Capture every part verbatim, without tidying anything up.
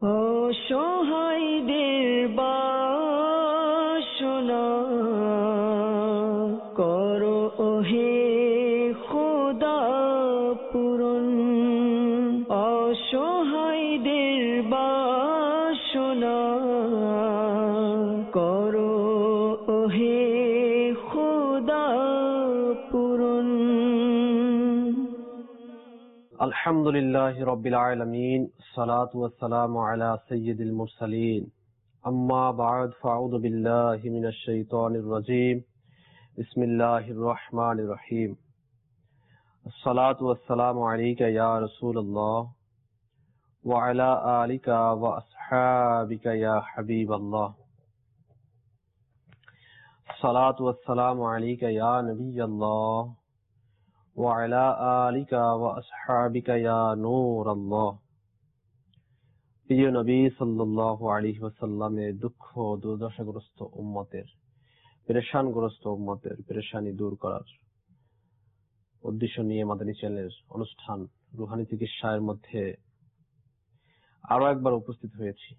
অসহায়দের বাসনা করো ওহে খোদা পূরণ। অসহায়দের বাসনা করো ওহে খোদা পূরণ। আলহামদুলিল্লাহি রাব্বিল আলামিন, সালাতু ওয়াসসালামু আলা সাইয়্যিদিল মুরসালিন, আম্মা বা'দ, ফাআউযু বিল্লাহি মিনাশ শাইতানির রাজীম, বিসমিল্লাহির রহমানির রহিম। আসসালাতু ওয়াসসালামু আলাইকা ইয়া রাসূলুল্লাহ ওয়া আলা আলিকা ওয়া আসহাবিকা ইয়া হাবিবাল্লাহ। আসসালাতু ওয়াসসালামু আলাইকা ইয়া নবিয়াল্লাহ ওয়া আলা আলিকা ওয়া আসহাবিকা ইয়া নূরাল্লাহ। প্রিয় নবী সাল্লাল্লাহু আলাইহি ওয়াসাল্লামের দুঃখ দুর্দশাগ্রস্ত উম্মতের, পেরেশানগ্রস্ত উম্মতের পেরেশানি দূর করার উদ্দেশ্য নিয়ে মাদানী চ্যানেলের অনুষ্ঠান রুহানি চিকিৎসার মধ্যে আরো একবার উপস্থিত হয়েছি।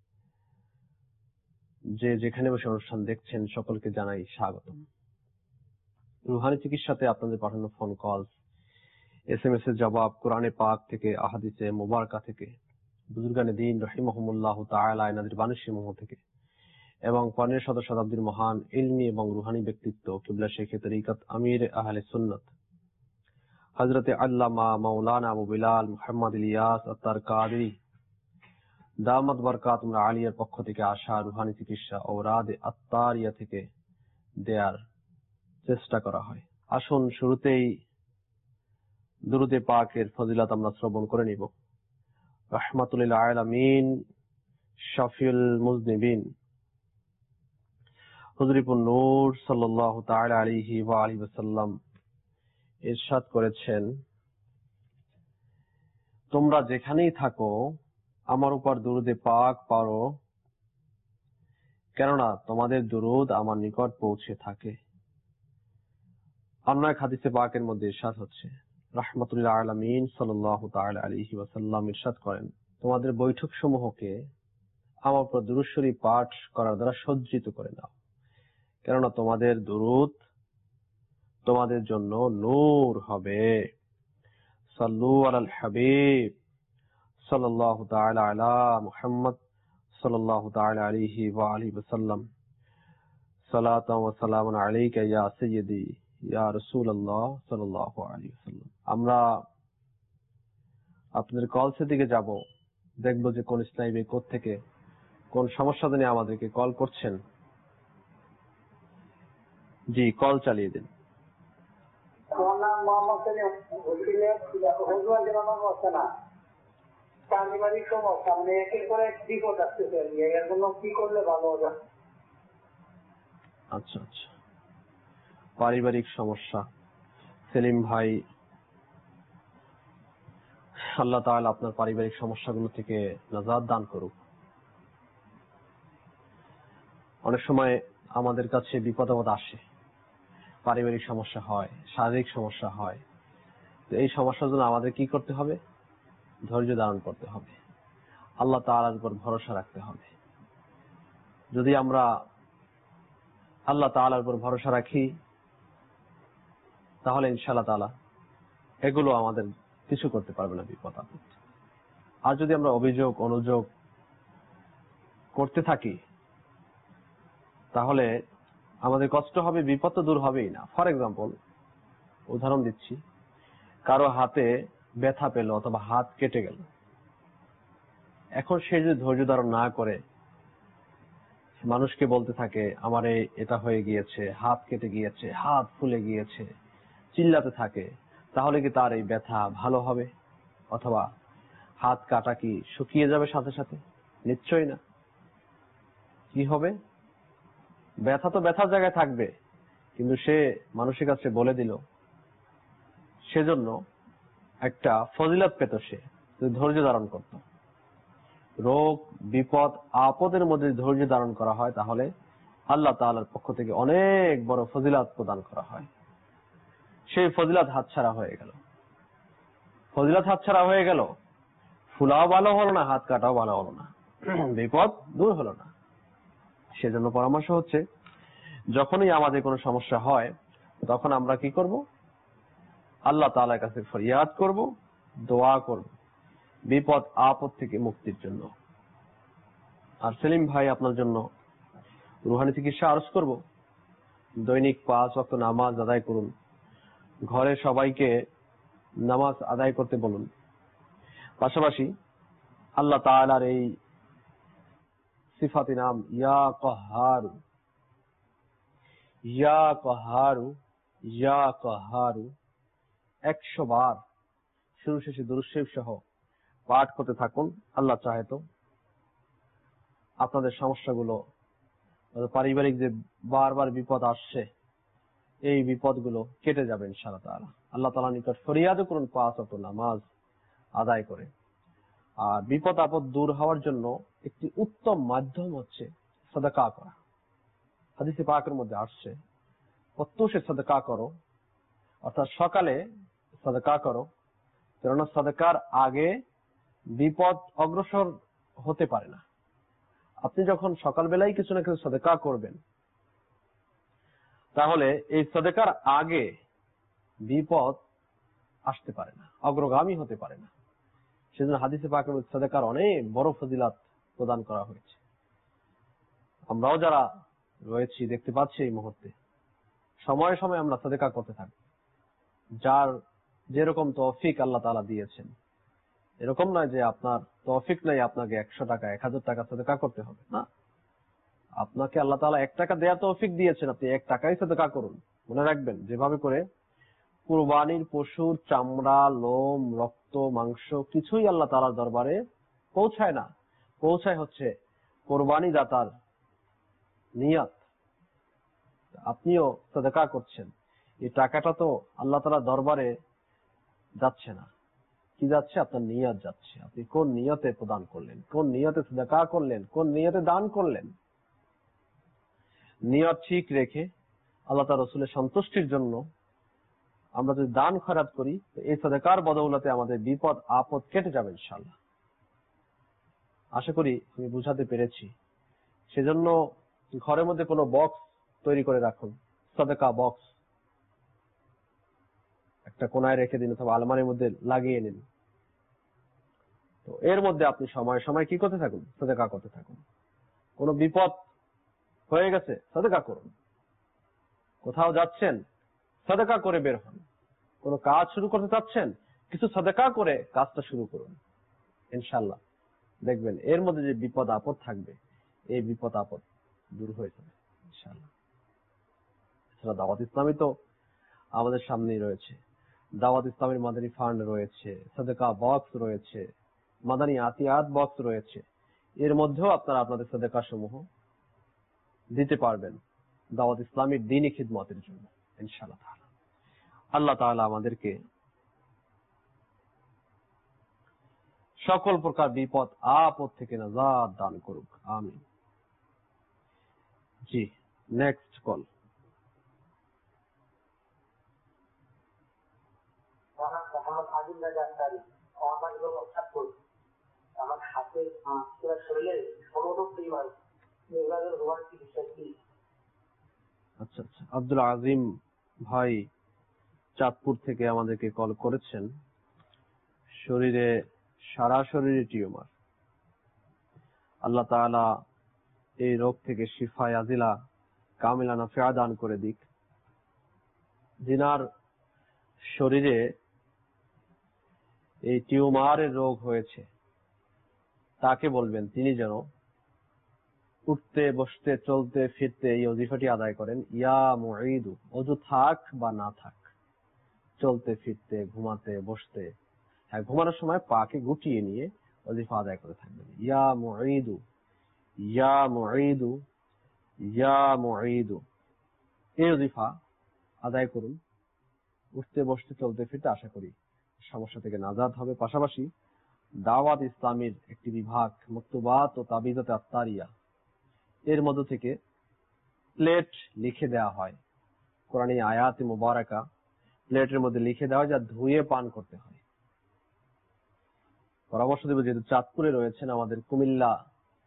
যে যেখানে বসে অনুষ্ঠান দেখছেন সকলকে জানাই স্বাগতম। রুহানি চিকিৎসাতে আপনাদের পাঠানো phone call, S M S এর জবাব, কোরআনে পাক থেকে, আহাদিসে মুবারকা থেকে, বুজুর্গানে দ্বীন রাহিমাহুমুল্লাহ তাআলা এনাদের বাণীসমূহ থেকে এবং পনেরো শত শতাব্দীর মহান ইলমি এবং রুহানি ব্যক্তিত্ব কিবলা শেখে তরিকত আমির আহলে সুন্নাত হযরতে আল্লামা মাওলানা আবু বিলাল মুহাম্মদ ইলিয়াস আত্তার কাদরি দামাত বরকাতুম আলিয়ার পক্ষ থেকে আসা রুহানি চিকিৎসা ঔরাদ আত্তারিয়া থেকে দেয়ার চেষ্টা করা হয়। আসুন শুরুতেই দুরুদে পাকের ফজিলত আমরা শ্রবণ করে নিব। রাহমাতুল লিল আলামিন, শাফিউল মুজনিবিন হুজুরিপুর নূর সাল্লাল্লাহু তাআলা আলাইহি ওয়া আলিহি ওয়াসাল্লাম ইরশাদ করেছেন, তোমরা যেখানেই থাকো আমার উপর দুরুদে পাক পড়ো, কেননা তোমাদের দুরুদ আমার নিকট পৌঁছে থাকে। অন্য এক হাদিসে পাকের মধ্যে ইরশাদ হচ্ছে, রাহমাতুল লিল আলামিন সাল্লাল্লাহু তাআলা আলাইহি ওয়াসাল্লাম ইরশাদ করেন, তোমাদের বৈঠক সমূহকে আমার উপর দুরূদ শরীফ পাঠ করার দ্বারা সজ্জিত করে নাও, কেননা তোমাদের দুরূদ তোমাদের জন্য নূর হবে। সাল্লু আলাল হাবিব সাল্লাল্লাহু তাআলা আলা মুহাম্মদ সাল্লাল্লাহু তাআলা আলাইহি ওয়া আলিহি ওয়াসাল্লাম। সালাতাও ওয়া সালামুন আলাইকা ইয়া সাইয়্যিদি ইয়া রাসূলুল্লাহ সাল্লাল্লাহু আলাইহি ওয়াসাল্লাম। আমরা আপনাদের কলসের দিকে যাব, দেখব যে কোন ইসলামী কোথ থেকে কোন সমস্যা নিয়ে আমাদেরকে কল করছেন। জি, কল চালিয়ে দিন। আমার নাম মোহাম্মদ সেলিম, পারিবারিক সমস্যা, আপনি একের পর এক বিপদ আসতেছে, এর জন্য কি করলে ভালো হবে? আচ্ছা আচ্ছা, পারিবারিক সমস্যা। সেলিম ভাই, আল্লাহ তাআলা আপনার পারিবারিক সমস্যাগুলো থেকে নাজাত দান করুক। অনেক সময় আমাদের কাছে বিপদ আপদ আসে, পারিবারিক সমস্যা হয়, শারীরিক সমস্যা হয়। তো এই সমস্যার জন্য আমাদের কি করতে হবে? ধৈর্য ধারণ করতে হবে, আল্লাহ তাআলার উপর ভরসা রাখতে হবে। যদি আমরা আল্লাহ তাআলার উপর ভরসা রাখি তাহলে ইনশাআল্লাহ তাআলা এগুলো আমাদের কিছু করতে পারবে না, বিপদ আপদ। আর যদি আমরা অভিযোগ অনুযোগ করতে থাকি তাহলে আমাদের কষ্ট হবে, বিপদ তো দূর হবেই না। ফর এক্সাম্পল, উদাহরণ দিচ্ছি, কারো হাতে ব্যথা পেল অথবা হাত কেটে গেল, এখন সে যদি ধৈর্য ধারণ না করে মানুষকে বলতে থাকে আমার এটা হয়ে গিয়েছে, হাত কেটে গিয়েছে, হাত ফুলে গিয়েছে, চিল্লাতে থাকে, তাহলে কি তার এই ব্যথা ভালো হবে? অথবা হাত কাটা কি শুকিয়ে যাবে সাথে সাথে? নিশ্চয়ই না। কি হবে? ব্যথা তো ব্যথার জায়গায় থাকবে, কিন্তু সে মানুষের কাছে বলে দিল, সেজন্য একটা ফজিলত পেত সে যদি ধৈর্য ধারণ করত। রোগ বিপদ আপদের মধ্যে ধৈর্য ধারণ করা হয় তাহলে আল্লাহ তাআলার পক্ষ থেকে অনেক বড় ফজিলত প্রদান করা হয়। সেই ফজিলত হাতছাড়া হয়ে গেল, ফজিলত হাতছাড়া হয়ে গেল, ফুলাও ভালো হলো না, হাত কাটাও ভালো হলো না। বিপদ দূর হলো না। সেজন্য পরামর্শ হচ্ছে, যখনই আমাদের কোনো সমস্যা হয় তখন আমরা কি করব? আল্লাহ তাআলার কাছে ফরিয়াদ করব, দোয়া করব বিপদ আপদ থেকে মুক্তির জন্য। আর সেলিম ভাই, আপনার জন্য রুহানি চিকিৎসা আরজ করব। দৈনিক পাঁচ ওয়াক্ত নামাজ আদায় করুন, ঘরে সবাইকে নামাজ আদায় করতে বলুন। পাশাপাশি আল্লাহ তাআলার এই সিফাতি নাম ইয়া কাহারু, ইয়া কাহারু, ইয়া কাহারু একশো বার শুরু শেষে দুরূদ শরীফ সহ পাঠ করতে থাকুন। আল্লাহ চাহে তো আপনাদের সমস্যাগুলো, পারিবারিক যে বারবার বিপদ আসছে, এই বিপদগুলো কেটে যাবে ইনশাআল্লাহ তাআলা। আল্লাহ তাআলার নিকট ফরিয়াদ করুন পাঁচ ওয়াক্ত নামাজ আদায় করে। আর বিপদ আপদ দূর হওয়ার জন্য একটি উত্তম মাধ্যম হচ্ছে সাদাকা করা। হাদিসে পাকের মধ্যে আসছে, প্রত্যুষে সাদাকা করো, অর্থাৎ সকালে সাদাকা করো, কেননা সাদাকার আগে বিপদ অগ্রসর হতে পারে না। আপনি যখন সকালবেলায় কিছু না কিছু সাদাকা করবেন, তাহলে এই সাদাকার আগে বিপদ আসতে পারে না, অগ্রগামী হতে পারে না। সেজন্য হাদিসে পাকের মধ্যে সাদাকার অনেক বড় ফজিলত প্রদান করা হয়েছে। আমরাও যারা রয়েছি দেখতে পাচ্ছি এই মুহূর্তে, সময়ে সময়ে আমরা সাদাকা করতে থাকি। যার যেরকম তৌফিক আল্লাহ তাআলা দিয়েছেন, এরকম নয় যে আপনার তৌফিক নাই আপনাকে একশো টাকা এক হাজার টাকা সাদাকা করতে হবে না। আপনাকে আল্লাহ তাআলা এক টাকা দেয়া তৌফিক দিয়েছেন, আপনি এক টাকাই সাদাকা করুন। মনে রাখবেন, যেভাবে করে কুরবানির পশুর চামড়া, লোম, রক্ত, মাংস কিছুই আল্লাহ তাআলার দরবারে পৌঁছায় না, পৌঁছায় হচ্ছে কোরবানি দাতার নিয়ত। আপনিও সাদাকা করছেন, এই টাকাটা তো আল্লাহ তাআলার দরবারে যাচ্ছে না, কি যাচ্ছে? আপনার নিয়ত যাচ্ছে। আপনি কোন নিয়তে প্রদান করলেন, কোন নিয়তে সাদাকা করলেন, কোন নিয়তে দান করলেন। নিয়ত ঠিক রেখে আল্লাহ তাআলা রাসূলের সন্তুষ্টির জন্য আমরা যদি দান খয়রাত করি, এই সাদাকার বদৌলতে আমাদের বিপদ আপদ কেটে যাবে ইনশাআল্লাহ। আশা করি আমি বুঝাতে পেরেছি। সেজন্য ঘরের মধ্যে কোনো বক্স তৈরি করে রাখুন, সাদাকা বক্স একটা কোনায় রেখে দিন অথবা আলমারির মধ্যে লাগিয়ে নিন। তো এর মধ্যে আপনি সময় সময় কি করতে থাকুন? সাদাকা করতে থাকুন। কোনো বিপদ হয়ে গেছে, সাদাকা করুন। কোথাও যাচ্ছেন, সাদাকা করে বের হন। কোনো কাজ শুরু করতে চাচ্ছেন, কিছু সাদাকা করে কাজটা শুরু করুন। ইনশাআল্লাহ দেখবেন এর মধ্যে যে বিপদ আপদ থাকবে, এই বিপদ আপদ দূর হয়ে যাবে ইনশাআল্লাহ। এছাড়া দাওয়াত ইসলামী তো আমাদের সামনেই রয়েছে। দাওয়াত ইসলামের মাদানী ফান্ড রয়েছে, সাদাকা বক্স রয়েছে, মাদানী আতিয়াত বক্স রয়েছে। এর মধ্যেও আপনারা আপনাদের সাদাকা সমূহ দিতে পারবেন দাওয়াত ইসলামের দ্বীনী খিদমতের জন্য ইনশাআল্লাহ তাআলা। আল্লাহ তাআলা আমাদেরকে সকল প্রকার বিপদ আপদ থেকে নাজাত দান করুক, আমিন। জি, নেক্সট কল। আমার হাতে শরীরে ষোলো পরিমাণ আচ্ছা আচ্ছা, আব্দুল আজিম ভাই চাঁদপুর থেকে আমাদেরকে কল করেছেন। শরীরে সারা শরীরে টিউমার, আল্লাহ তাআলা এই রোগ থেকে শিফায়ে আজিলা কামিলা নাফিয়া দান করে দিক। যিনার শরীরে এই টিউমারের রোগ হয়েছে তাকে বলবেন তিনি যেন উঠতে বসতে চলতে ফিরতে এই ওজিফাটি আদায় করেন। ইয়া মুঈদু, অজু থাক বা না থাক, চলতে ফিরতে ঘুমাতে বসতে, হ্যাঁ ঘুমানোর সময় পাকে গুটিয়ে নিয়ে ওজিফা আদায় করে থাকবেন। ইয়া মুঈদু, ইয়া মুঈদু, ইয়া মুঈদু, এই ওজিফা আদায় করুন। উঠতে বসতে চলতে ফিরতে আশা করি সমস্যা থেকে নাজাত হবে। পাশাপাশি দাওয়াত ইসলামের একটি বিভাগ মকতুবাত ও তাবিজাত আত্তারিয়া, এর মধ্য থেকে প্লেট লিখে দেওয়া হয়, কোরআনী আয়াত মুবারাকা প্লেটের মধ্যে লিখে দেওয়া হয়, যা ধুয়ে পান করতে হয়। পরামর্শ দেব, যেহেতু চাঁদপুরে রয়েছেন, আমাদের কুমিল্লা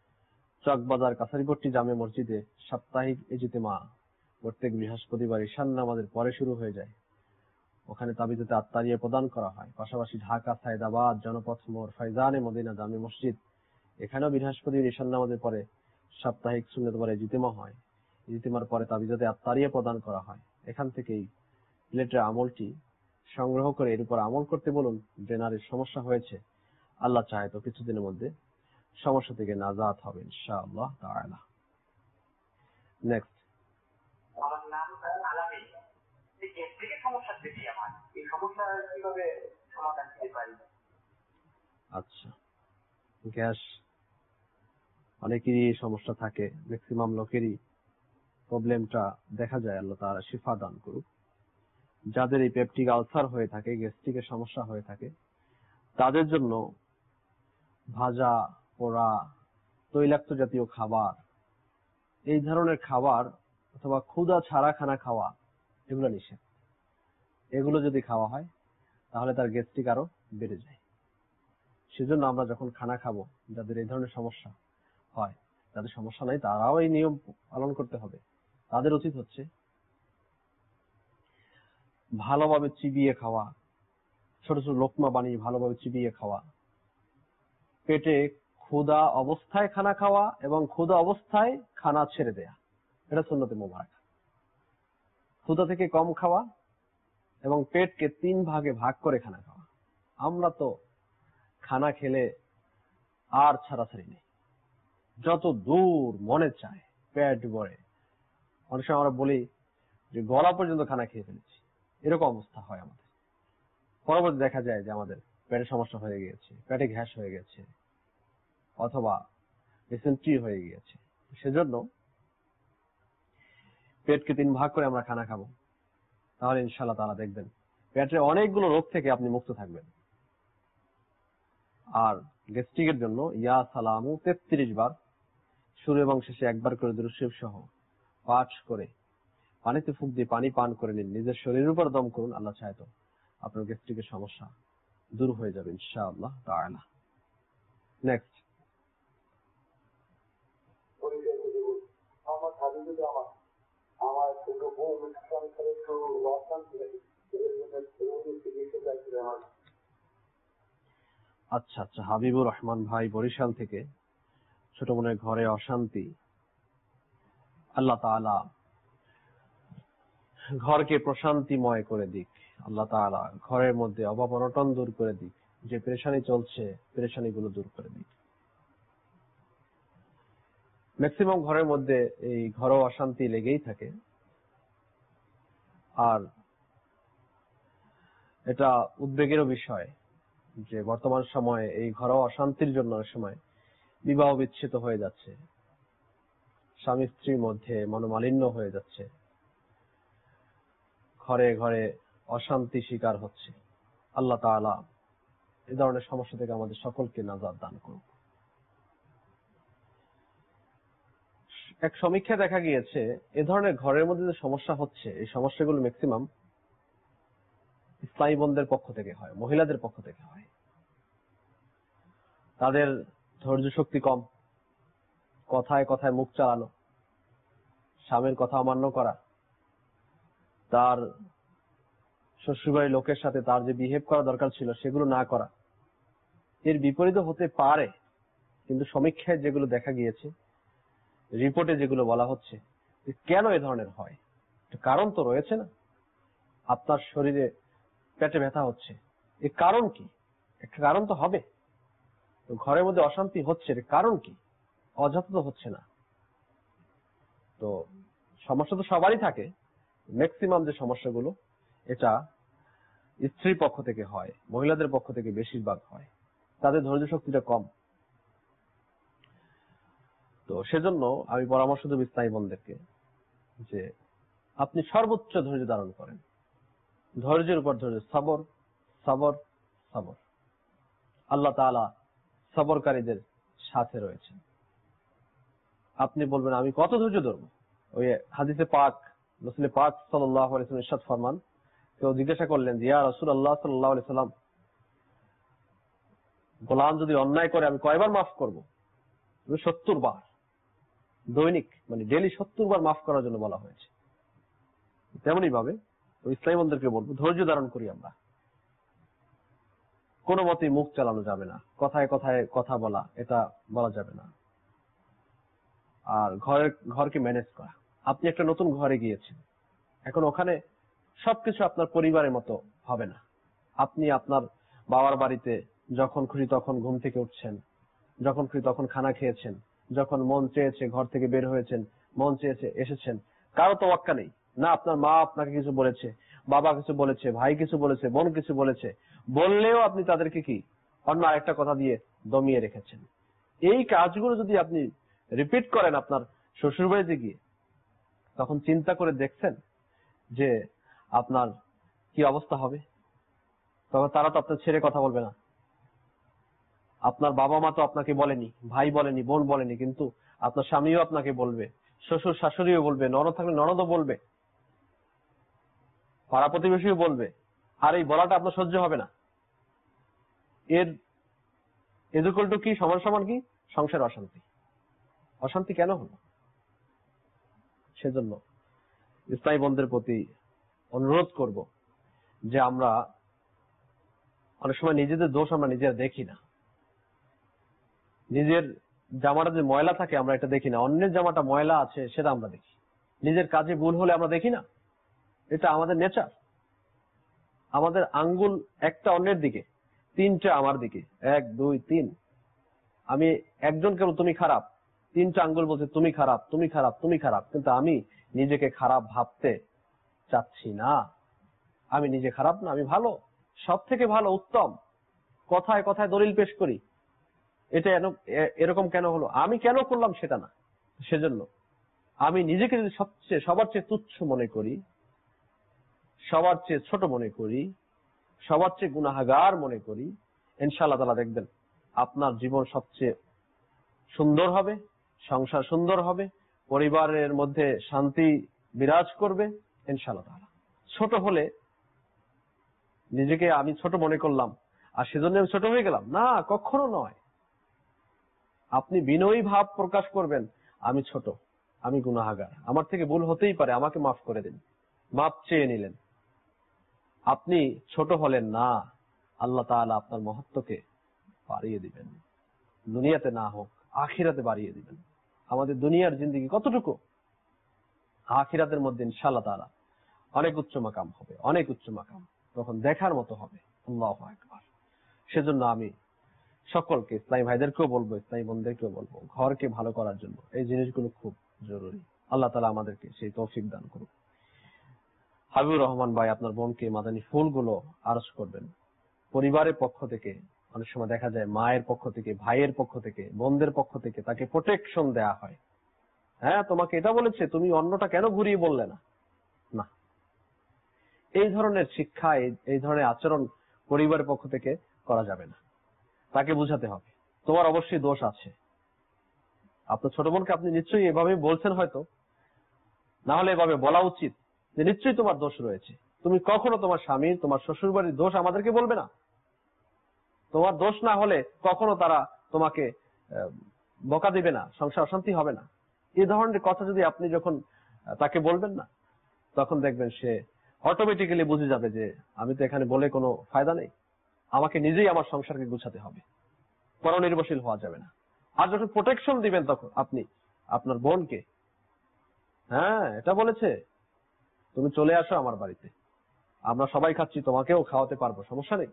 চকবাজার কাছারিপট্টি জামে মসজিদে সাপ্তাহিক ইজতেমা প্রত্যেক বৃহস্পতিবার ঈশান নামাজের পরে শুরু হয়ে যায়। ওখানে তাবিজতে আত্মারিয়া প্রদান করা হয়। পাশাপাশি ঢাকা, সায়দাবাদ, জনপথ মোড়, ফাইজানে মদিনা জামে মসজিদ, এখানেও বৃহস্পতিবার ঈশান নামাজের পরে সাপ্তাহিক সুন্নত পরে ইজতেমা হয়। ইজতেমার পরে তাবিজতে আত্মারিয়া প্রদান করা হয়। এখান থেকেই প্লেটের আমলটি সংগ্রহ করে এর উপর আমল করতে বলুন। ড্রেনারের সমস্যা হয়েছে, আল্লাহ চায় তো কিছুদিনের মধ্যে সমস্যা থেকে নাজাত হবে ইনশাআল্লাহ তাআলা। নেক্সট, আমার নাম আলামিন। এই গ্যাস্ট্রিকের সমস্যা থেকে আমার এই সমস্যা কিভাবে সমাধান করতে পারি? আচ্ছা, গ্যাস অনেকেরই সমস্যা থাকে, ম্যাক্সিমাম লোকেরই প্রবলেমটা দেখা যায়। আল্লাহ তাআলা শিফা দান করুক। যাদের এই পেপটিক আলসার হয়ে থাকে, গ্যাস্ট্রিকের সমস্যা হয়ে থাকে, তাদের জন্য ভাজা, পোড়া, তৈলাক্ত জাতীয় খাবার, এই ধরনের খাবার অথবা ক্ষুধা ছাড়া খানা খাওয়া, এগুলো নিষেধ। এগুলো যদি খাওয়া হয় তাহলে তার গ্যাস্ট্রিক আরো বেড়ে যায়। সেজন্য আমরা যখন খানা খাবো, যাদের এই ধরনের সমস্যা হয়, যাদের সমস্যা নাই তারাও এই নিয়ম পালন করতে হবে। তাদের উচিত হচ্ছে ভালোভাবে চিবিয়ে খাওয়া, ছোট ছোট লোকমা বানিয়ে ভালোভাবে চিবিয়ে খাওয়া, পেটে ক্ষুধা অবস্থায় খানা খাওয়া এবং ক্ষুধা অবস্থায় খানা ছেড়ে দেয়া, এটা সুন্নতে মোবারক। ক্ষুধা থেকে কম খাওয়া এবং পেটকে তিন ভাগে ভাগ করে খানা খাওয়া। আমরা তো খানা খেলে আর ছাড়াছাড়ি নেই, যত দূর মনে চায় পেট ভরে। অনেক সময় আমরা বলি যে গলা পর্যন্ত খানা খেয়ে ফেলেছি, এরকম অবস্থা হয় আমাদের। পরবর্তী দেখা যায় যে আমাদের পেটে সমস্যা হয়ে গিয়েছে, পেটে গ্যাস হয়ে গেছে অথবা ডিসেন্ট্রি হয়ে গিয়েছে। সেজন্য পেটকে তিন ভাগ করে আমরা খানা খাবো, তাহলে ইনশাআল্লাহ তাআলা দেখবেন পেটের অনেকগুলো রোগ থেকে আপনি মুক্ত থাকবেন। আর গ্যাস্ট্রিকের জন্য ইয়া সালামু তেত্রিশ বার শুরু এবং শেষে একবার করে দুরূদ শরীফ সহ পাঠ করে পানিতে ফুঁক দিয়ে পানি পান করে নিন, নিজের শরীরের উপর দম করুন। আল্লাহ চায় তো আপনার গ্যাস্ট্রিকের সমস্যা দূর হয়ে যাবে ইনশাআল্লাহ তাআলা। নেক্সট, আমার ভাবি যদি আমার আমার ছোট বউ সংসারে একটু অশান্তি চিকিৎসা চাইছিল আমার। আচ্ছা আচ্ছা, হাবিবুর রহমান ভাই বরিশাল থেকে, ছোট বোনের ঘরে অশান্তি, আল্লাহ তাআলা ঘরকে প্রশান্তিময় করে দিক। আল্লাহ তাআলা ঘরের মধ্যে অভাব অনটন দূর করে দিক। যে পেরেশানি চলছে, পেরেশানি গুলো দূর করে দিক। ম্যাক্সিমাম ঘরের মধ্যে এই ঘরোয়া অশান্তি লেগেই থাকে। আর এটা উদ্বেগেরও বিষয় যে বর্তমান সময়ে এই ঘরোয়া অশান্তির জন্য অনেক সময় বিবাহ বিচ্ছেদ হয়ে যাচ্ছে, স্বামী স্ত্রীর মধ্যে মনোমালিন্য হয়ে যাচ্ছে, ঘরে ঘরে অশান্তি শিকার হচ্ছে। আল্লাহ তাআলা এই ধরনের সমস্যা থেকে আমাদের সকলকে নাজাত দান করুন। এক সমীক্ষায় দেখা গিয়েছে এ ধরনের ঘরের মধ্যে যে সমস্যা হচ্ছে, এই সমস্যাগুলো ম্যাক্সিমাম ইসলামী বোনদের পক্ষ থেকে হয়, মহিলাদের পক্ষ থেকে হয়। তাদের ধৈর্য শক্তি কম, কথায় কথায় মুখ চালানো, স্বামীর কথা অমান্য করা, তার শ্বশুরবাড়ির লোকের সাথে তার যে বিহেভ করা দরকার ছিল সেগুলো না করা, এর বিপরীত হতে পারে। কিন্তু সমীক্ষায় যেগুলো দেখা গিয়েছে, রিপোর্টে যেগুলো বলা হচ্ছে, কেন এ ধরনের হয়, কারণ তো রয়েছে না। আপনার শরীরে পেটে ব্যথা হচ্ছে, এর কারণ কি? একটা কারণ তো হবে। ঘরের মধ্যে অশান্তি হচ্ছে, এর কারণ কি? অযথা তো হচ্ছে না। তো সমস্যা তো সবারই থাকে, ম্যাক্সিমাম যে সমস্যাগুলো এটা স্ত্রীর পক্ষ থেকে হয়, মহিলাদের পক্ষ থেকে বেশিরভাগ হয়। তাদের ধৈর্য শক্তিটা কম। তো সেজন্য আমি পরামর্শ দেব ইসলামী বোনদেরকে যে আপনি সর্বোচ্চ ধৈর্য ধারণ করেন, ধৈর্যের উপর ধৈর্য, সবর সবর সবর। আল্লাহ তাআলা সবরকারীদের সাথে রয়েছে। আপনি বলবেন আমি কত ধৈর্য ধরবো? ওই হাদিসে পাক, রাসূল পাক সাল্লাল্লাহু আলাইহি ওয়াসাল্লাম ইরশাদ ফরমান, কেউ জিজ্ঞাসা করলেন যে ইয়া রাসূলুল্লাহ সাল্লাল্লাহু আলাইহি ওয়াসাল্লাম, গোলাম যদি অন্যায় করে আমি কয়বার মাফ করব? সত্তর বার। দৈনিক মানে ডেলি সত্তর বার মাফ করার জন্য বলা হয়েছে। তেমনি ভাবে ইসলামী বন্ধুদেরকে বলবো, ধৈর্য ধারণ করি আমরা। কোনো মতেই মুখ চালানো যাবে না, কথায় কথায় কথা বলা এটা বলা যাবে না। আর ঘরের ঘরকে ম্যানেজ করা। আপনি একটা নতুন ঘরে গিয়েছেন, এখন ওখানে সবকিছু আপনার পরিবারের মতো হবে না। আপনি আপনার বাবার বাড়িতে যখন খুশি তখন ঘুম থেকে উঠছেন, যখন খুশি তখন খানা খেয়েছেন, যখন মন চেয়েছে ঘর থেকে বের হয়েছেন, মন চেয়েছে এসেছেন, কারো তোয়াক্কা নেই। না আপনার মা আপনাকে কিছু বলেছে, বাবা কিছু বলেছে, ভাই কিছু বলেছে, বোন কিছু বলেছে, বললেও আপনি তাদেরকে কি অন্য আরেকটা কথা দিয়ে দমিয়ে রেখেছেন। এই কাজগুলো যদি আপনি রিপিট করেন আপনার শ্বশুর বাড়িতে গিয়ে, তখন চিন্তা করে দেখছেন যে আপনার কি অবস্থা হবে। তখন তারা তো আপনার ছেড়ে কথা বলবে না। আপনার বাবা মা তো আপনাকে বলেনি, ভাই বলেনি, বোন বলেনি, কিন্তু আপনার স্বামীও আপনাকে বলবে, শ্বশুর শাশুড়িও বলবে, ননদ থাকলে ননদও বলবে, পাড়া প্রতিবেশীও বলবে। আর এই বলাটা আপনার সহ্য হবে না। এর এজুকল টু কি সমান সমান কি সংসার অশান্তি। অশান্তি কেন হলো? সেজন্য ইসলামী বন্ধুদের প্রতি অনুরোধ করব যে আমরা অনেক সময় নিজেদের দোষ আমরা নিজেরা দেখি না। নিজের জামাটা যে ময়লা থাকে আমরা এটা দেখি না, অন্যের জামাটা ময়লা আছে সেটা আমরা দেখি। নিজের কাজে ভুল হলে আমরা দেখি না, এটা আমাদের নেচার। আমাদের আঙ্গুল একটা অন্যের দিকে, তিনটা আমার দিকে, এক দুই তিন। আমি একজন কেন তুমি খারাপ, তিনটা আঙ্গুল বলছে তুমি খারাপ, তুমি খারাপ, তুমি খারাপ, কিন্তু আমি নিজেকে খারাপ ভাবতে চাচ্ছি না। আমি নিজে খারাপ না, আমি ভালো, সব থেকে ভালো, উত্তম। কথায় কথায় দলিল পেশ করি, এটা এরকম কেন হলো, আমি কেন করলাম সেটা না। সেজন্য আমি নিজেকে যদি সবচেয়ে সবার চেয়ে তুচ্ছ মনে করি, সবার চেয়ে ছোট মনে করি, সবার চেয়ে গুনাহগার মনে করি, ইনশাআল্লাহ তাআলা দেখবেন আপনার জীবন সবচেয়ে সুন্দর হবে, সংসার সুন্দর হবে, পরিবারের মধ্যে শান্তি বিরাজ করবে ইনশাআল্লাহ তাআলা। ছোট হলে নিজেকে আমি ছোট মনে করলাম আর সেজন্য আমি ছোট হয়ে গেলাম, না, কখনো নয়। আপনি বিনয়ী ভাব প্রকাশ করবেন, আমি ছোট, আমি গুনাহগার, আমার থেকে ভুল হতেই পারে, আমাকে মাফ করে দিন। মাফ চেয়ে নিলেন, আপনি ছোট হলেন না। আল্লাহ তাআলা আপনার মহত্বকে বাড়িয়ে দিবেন, দুনিয়াতে না হোক আখিরাতে বাড়িয়ে দিবেন। আমাদের দুনিয়ার জিন্দেগি কতটুকু, আখিরাতের মধ্যে ইনশাআল্লাহ তাআলা অনেক উচ্চ মাকাম হবে, অনেক উচ্চ মাকাম, তখন দেখার মতো হবে। আল্লাহু আকবার। সেজন্য আমি সকলকে, ইসলামী ভাইদেরকেও বলবো, ইসলামী বোনদেরকেও বলবো, ঘরকে ভালো করার জন্য এই জিনিসগুলো খুব জরুরি। আল্লাহ তাআলা আমাদেরকে সেই তৌফিক দান করুন। হাবিবুর রহমান ভাই আপনার বোনকে মাদানী ফুলগুলো আরজ করবেন। পরিবারের পক্ষ থেকে অনেক সময় দেখা যায় মায়ের পক্ষ থেকে, ভাইয়ের পক্ষ থেকে, বোনদের পক্ষ থেকে তাকে প্রোটেকশন দেয়া হয়। হ্যাঁ, তোমাকে এটা বলেছে, তুমি অন্যটা কেন ঘুরিয়ে বললে না। না, এই ধরনের শিক্ষা, এই ধরনের আচরণ পরিবারের পক্ষ থেকে করা যাবে না। তাকে বুঝাতে হবে তোমার অবশ্যই দোষ আছে। আপনার ছোট বোনকে আপনি নিশ্চয়ই এভাবে বলছেন, হয়তো না হলে এভাবে বলা উচিত যে নিশ্চয়ই তোমার দোষ রয়েছে। তুমি কখনো তোমার স্বামীর, তোমার শ্বশুর বাড়ির দোষ আমাদেরকে বলবে না। তোমার দোষ না হলে কখনো তারা তোমাকে বকা দিবে না, সংসার অশান্তি হবে না। এই ধরনের কথা যদি আপনি যখন তাকে বলবেন না, তখন দেখবেন সে অটোমেটিক্যালি বুঝে যাবে যে আমি তো এখানে বলে কোনো ফায়দা নেই, আমাকে নিজেই আমার সংসারকে গুছাতে হবে, পরনির্ভরশীল হওয়া যাবে না। আর যখন প্রোটেকশন দিবেন তখন আপনি আপনার বোনকে, হ্যাঁ এটা বলেছে, তুমি চলে আসো আমার বাড়িতে, আমরা সবাই খাচ্ছি, তোমাকেও খাওয়াতে পারবো, সমস্যা নেই।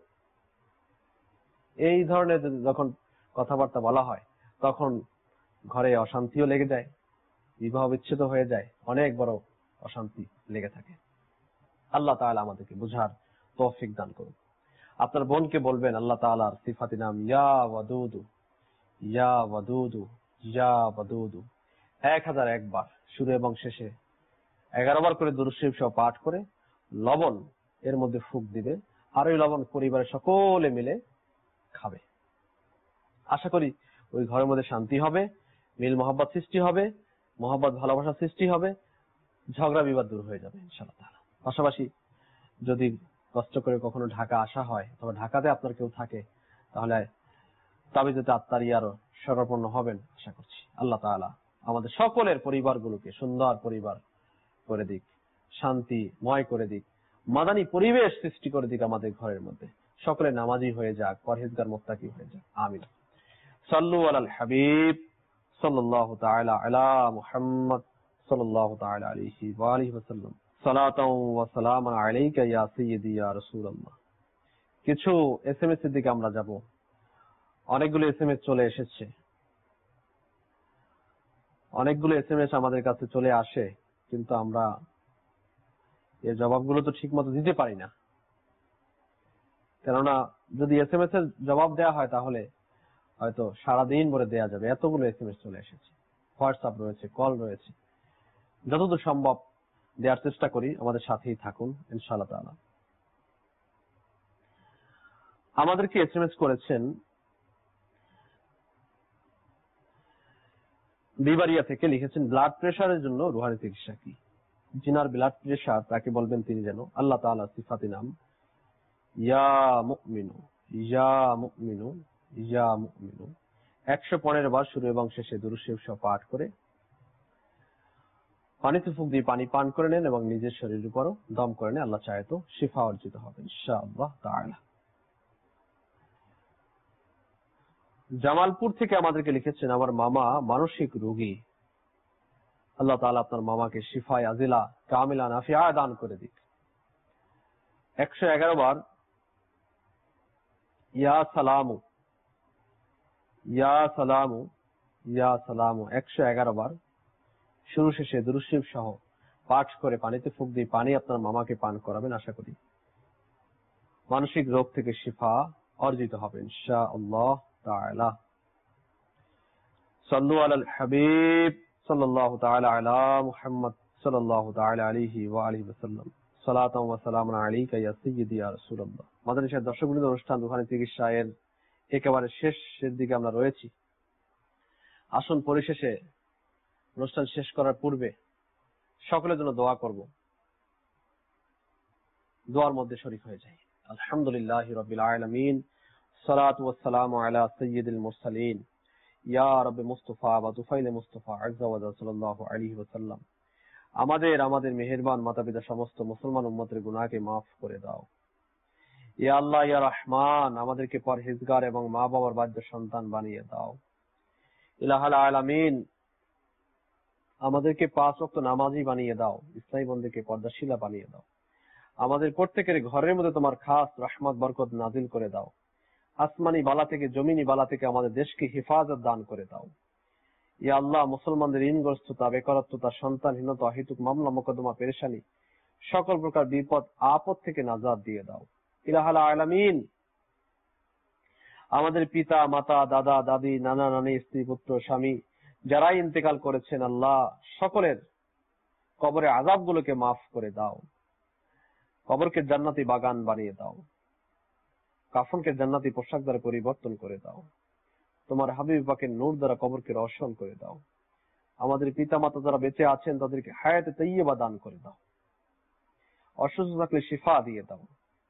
এই ধরনের যখন কথাবার্তা বলা হয় তখন ঘরে অশান্তিও লেগে যায়, বিবাহ বিচ্ছেদ হয়ে যায়, অনেক বড় অশান্তি লেগে থাকে। আল্লাহ তাআলা আমাদেরকে বুঝার তৌফিক দান করুন। আপনার বোনকে বলবেন আল্লাহ তাআলার সিফাতি নাম ইয়া ওয়াদুদু, ইয়া ওয়াদুদু, ইয়া ওয়াদুদু এক হাজার একবার শুরু এবং শেষে এগারো বার করে দুরূদ শরীফ সহ পাঠ করে লবণ এর মধ্যে ফুঁক দিবে, আর ওই লবণ পরিবারের সকলে মিলে খাবে। আশা করি ওই ঘরের মধ্যে শান্তি হবে, মিল মহব্বত সৃষ্টি হবে, মহব্বত ভালোবাসা সৃষ্টি হবে, ঝগড়া বিবাদ দূর হয়ে যাবে ইনশাআল্লাহ তাআলা। পাশাপাশি যদি কষ্ট করে কখনো ঢাকা আসা হয়, তবে ঢাকাতে আপনার কেউ থাকে, তাহলে তাবিজতে আত্মারি আরো সরপূর্ণ হবেন আশা করছি। আল্লাহ তাআলা আমাদের সকলের পরিবারগুলোকে সুন্দর পরিবার করে দিক, শান্তিময় করে দিক, মাদানী পরিবেশ সৃষ্টি করে দিক আমাদের ঘরের মধ্যে, সকলে নামাজি হয়ে যাক, পরহেজগার মুত্তাকি হয়ে যাক। আমিন। সাল্লু আলাল হাবিব সাল্লাল্লাহু তাআলা আলা মুহাম্মদ সাল্লাল্লাহু তাআলা আলাইহি ওয়া আলিহি ওয়াসাল্লাম। সালাতাও ওয়া সালামান আলাইকা ইয়া সাইয়্যিদি ইয়া রাসূলুল্লাহ। কিছু এসএমএস এর দিকে আমরা যাব। অনেকগুলো এসএমএস চলে এসেছে, অনেকগুলো এসএমএস আমাদের কাছে চলে আসে, কিন্তু আমরা এর জবাবগুলো তো ঠিক মতো দিতে পারি না। কেননা যদি এসএমএস এর জবাব দেওয়া হয় তাহলে হয়তো সারাদিন ভরে দেওয়া যাবে, এতগুলো এসএমএস চলে এসেছে, হোয়াটসঅ্যাপ রয়েছে, কল রয়েছে। যতদূর সম্ভব দেওয়ার চেষ্টা করি, আমাদের সাথেই থাকুন ইনশাআল্লাহ তাআলা। আমাদেরকে এসএমএস করেছেন বিবারিয়া থেকে, লিখেছেন ব্লাড প্রেশারের জন্য রুহানি চিকিৎসা কি? যিনার ব্লাড প্রেশার তাকে বলবেন তিনি যেন আল্লাহ তাআলা সিফাতি নাম ইয়া মুমিনু ইয়া মুমিনু ইয়া মুমিনু একশো পনেরো বার শুরু এবং শেষে দুরূদ শরীফ সহ পাঠ করে পানিতে ফুঁক দিয়ে পানি পান করে নেন এবং নিজের শরীরের উপরও দম করে নেন। আল্লাহ চায় তো শিফা অর্জিত হবে ইনশাআল্লাহ তাআলা। জামালপুর থেকে আমাদেরকে লিখেছেন আমার মামা মানসিক রোগী, আল্লাহ তাআলা আপনার মামাকে শিফায়ে আজিলা কামিলা নাফিয়া দান করে দিক। একশো এগারো বার ইয়া সালামু ইয়া সালামু ইয়া সালামু একশো এগারো বার শুরু শেষে দুরূদ শরীফ সহ পাঠ করে পানিতে ফুঁক দিয়ে পানি আপনার মামাকে পান করাবেন। আশা করি মানসিক রোগ থেকে শিফা অর্জিত হবে ইনশাআল্লাহ তাআলা। সাল্লু আলাল হাবিব সাল্লাল্লাহু তাআলা আলা মুহাম্মদ সাল্লাল্লাহু তাআলা আলাইহি ওয়া আলিহি ওয়াসাল্লাম। সালাতাও ওয়া সালামান আলাইকা ইয়া সাইয়্যিদি ইয়া রাসূলুল্লাহ। মাদানী দর্শকবৃন্দ, অনুষ্ঠান রুহানি চিকিৎসা এর একেবারে শেষের দিকে আমরা রয়েছি। আসুন পরিশেষে অনুষ্ঠান শেষ করার পূর্বে সকলের জন্য দোয়া করব। দোয়ার মধ্যে শরীক হয়ে যাই। আলহামদুলিল্লাহি রাব্বিল আলামিন, সালাতু ওয়াস সালামু আলা সাইয়্যিদিল মুরসালিন ইয়া রাব্বি মুস্তাফা ওয়া তুফাইল মুস্তাফা আযজা ওয়া জাল সাল্লাল্লাহু আলাইহি ওয়াসাল্লাম। আমাদের আমাদের মেহেরবান মাতা-পিতা সমস্ত মুসলমান উম্মতের গুনাহকে মাফ করে দাও। ইয়া আল্লাহ ইয়া রহমান, আমাদেরকে পরহেজগার এবং মা বাবার বাধ্য সন্তান বানিয়ে দাও। ইলাহাল আলামিন, আমাদেরকে পাঁচ ওয়াক্ত নামাজি বানিয়ে দাও। ইসলামী বন্দেকে পর্দাশীলা বানিয়ে দাও। আমাদের প্রত্যেকের ঘরের মধ্যে তোমার খাস রহমত বরকত নাজিল করে দাও। আসমানি বালা থেকে জমিনি বালা থেকে আমাদের দেশকে হেফাজত দান করে দাও। ইয়া আল্লাহ, মুসলমানদের ঋণগ্রস্ততা, বেকারত্বতা, সন্তানহীনতা, অহেতুক মামলা মোকদ্দমা, পেরেশানি, সকল প্রকার বিপদ আপদ থেকে নাজাত দিয়ে দাও। ইলাহাল আলামিন, আমাদের পিতা মাতা, দাদা দাদি, নানা নানি, স্ত্রী পুত্র স্বামী যারাই ইন্তেকাল করেছেন, আল্লাহ সকলের কবরে আযাবগুলোকে মাফ করে দাও। কবরকে জান্নাতি বাগান বানিয়ে দাও। কাফনকে জান্নাতি পোশাক দ্বারা পরিবর্তন করে দাও। তোমার হাবিব পাকের নূর দ্বারা কবরকে রওশন করে দাও। আমাদের পিতা মাতা যারা বেঁচে আছেন তাদেরকে হায়াতে তাইয়্যিবা দান করে দাও। অসুস্থ থাকলে শিফা দিয়ে দাও।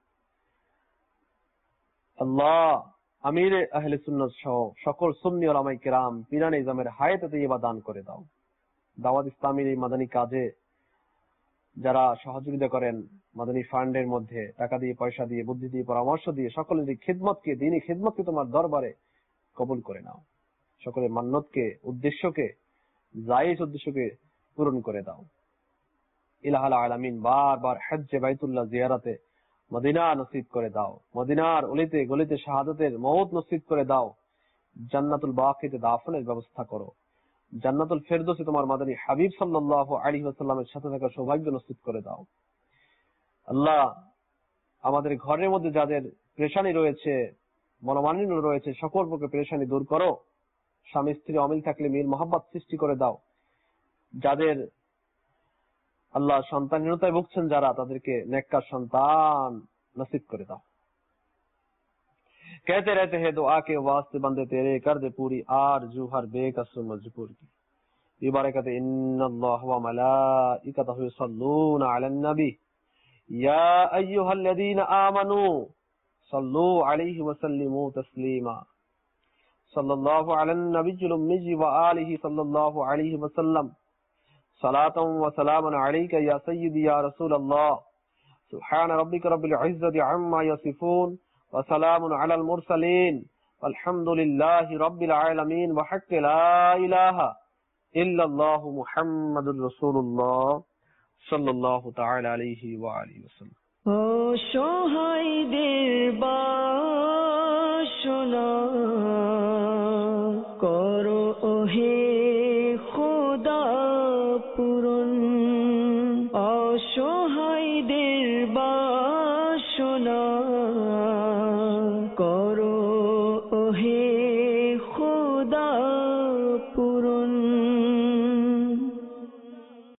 আল্লাহ, আমিরে আহলে সুন্নাত সহ সকল সুন্নি উলামায়ে কেরাম, পীরানে ইজামের হায়াতে তাইয়্যিবা দান করে দাও। দাওয়াত ইসলামীর এই মাদানী কাজে যারা সহযোগিতা করেন, মাদানী ফান্ডের মধ্যে টাকা দিয়ে, পয়সা দিয়ে, বুদ্ধি দিয়ে, পরামর্শ দিয়ে, সকলের খিদমতকে, দ্বীনি খিদমতকে তোমার দরবারে কবুল করে নাও। সকলের মান্নতকে, উদ্দেশ্যকে, জায়েজ উদ্দেশ্যকে পূরণ করে দাও। ইলাহাল আলামিন, বারবার হজ্জে বাইতুল্লাহ জিয়ারাতে মদিনা নসিব করে দাও। মদিনার অলিতে গলিতে শাহাদাতের মওত নসিব করে দাও। জান্নাতুল বাকিতে দাফনের ব্যবস্থা করো। জান্নাতুল ফেরদৌসে তোমার মাদানী হাবিব সাল্লাল্লাহু আলাইহি ওয়াসাল্লামের সাথে থাকার সৌভাগ্য নসিব করে দাও। আল্লাহ, আমাদের ঘরের মধ্যে যাদের পেরেশানি রয়েছে, মনোমালিন্য রয়েছে, সকল প্রকার পেরেশানি দূর করো। স্বামী স্ত্রী অমিল থাকলে মিল মহব্বত সৃষ্টি করে দাও। যাদের আল্লাহ সন্তানহীনতায় ভুগছেন যারা, তাদেরকে নেককার সন্তান নসিব করে দাও। कहते रहते हैं दुआ के वास्ते बंदे तेरे, कर दे पूरी आरज़ू हर बेकसुर मजबूर की। इबारकत इन्नल्लाह व मलाइकतहु युसल्लूना अलन नबी या अय्युहल्लज़ीना आमनू सल्लू अलैहि व सल्लिमू तस्लीमा। सल्लल्लाहु अलैहि नबियुल उम्मी व आलिहि सल्लल्लाहु अलैहि वसल्लम सलातन व सलामन अलैका या सय्यदी या रसूल अल्लाह सुब्हान रब्बिका रब्बिल इज्जति अम्मा यसिफून व सलामुन अलल मुरसलीन वल्हम्दुलिल्लाहि रब्बिल आलमीन व हक्क ला इलाहा इल्लल्लाहु मुहम्मदुर रसूलुल्लाह सल्लल्लाहु ताआला अलैहि व आलिहि वसल्लम। অসহায়দের বাসনা করো ওহে খোদা পূরণ, অসহায়দের বাসনা